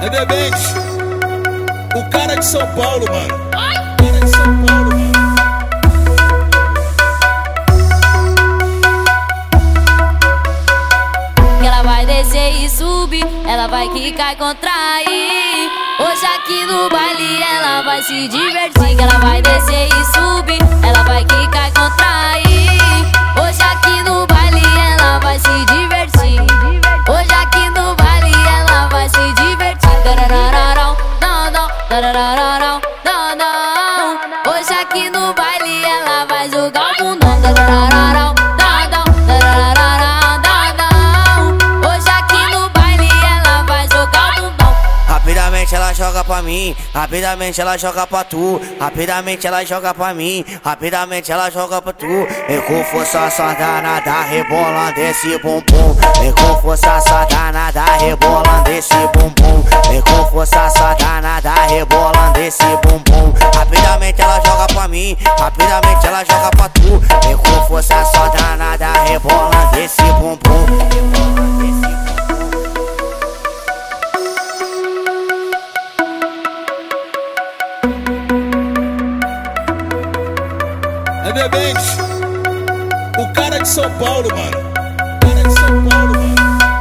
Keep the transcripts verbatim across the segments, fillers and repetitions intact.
Edemente, o cara de São Paulo, mano. O cara de São Paulo, mano. Ela vai descer e subir, ela vai quicar e contrair. Hoje aqui no baile ela vai se divertir. Ela vai descer e subir, ela vai quicar e contrair. Hoje aqui no baile ela vai se divertir. Hoje aqui no baile ela vai se divertir. Darararau, não, não, darararau, não, não. Hoje aqui no baile ela vai jogar o mundão. Darararau, não, não, darararau, não, não. Hoje aqui no baile ela vai jogar o mundão. Rapidamente ela joga pra mim, rapidamente ela joga pra tu. Rapidamente ela joga pra mim, rapidamente ela joga pra tu. E com força só danada, rebolando esse bumbum. E com força só danada, rebolando esse bumbum. E com força só danada, rebolando esse bumbum. Rapidamente ela joga pra mim, rapidamente ela joga pra tu. E com força só danada, rebolando esse bumbum. Edemente, o cara de São Paulo, mano. O cara de São Paulo, mano.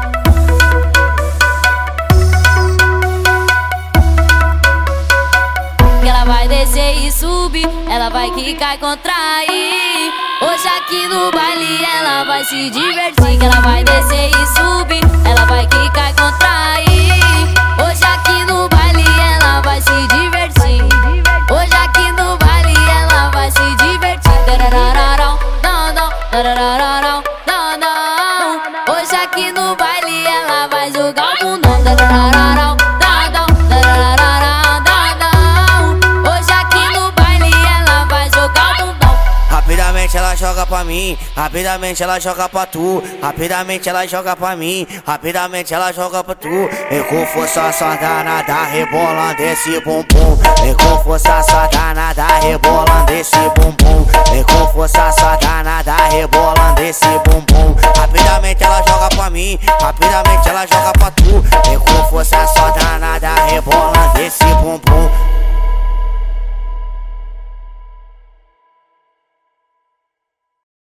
Ela vai descer e subir, ela vai quicar e contrair. Hoje aqui no baile ela vai se divertir. Ela vai descer e subir, ela vai quicar e contrair. Hoje aqui no baile ela vai se divertir. Hoje aqui no baile ela vai se divertir. Darararau, não, não, darararau, não, não. Hoje aqui no baile ela vai jogar o mundão. Darararau, não, não, darararau, não, não. Hoje aqui no baile ela vai jogar o mundão. Rapidamente ela joga pra mim, rapidamente ela joga pra tu. Rapidamente ela joga pra mim, rapidamente ela joga pra tu. E com força só danada, rebolando esse bumbum. E com força só danada, rebolando esse bumbum. E com força só danada, rebolando esse bumbum. Rapidamente ela joga pra mim, rapidamente ela joga pra tu. E com força só danada, rebolando esse bumbum.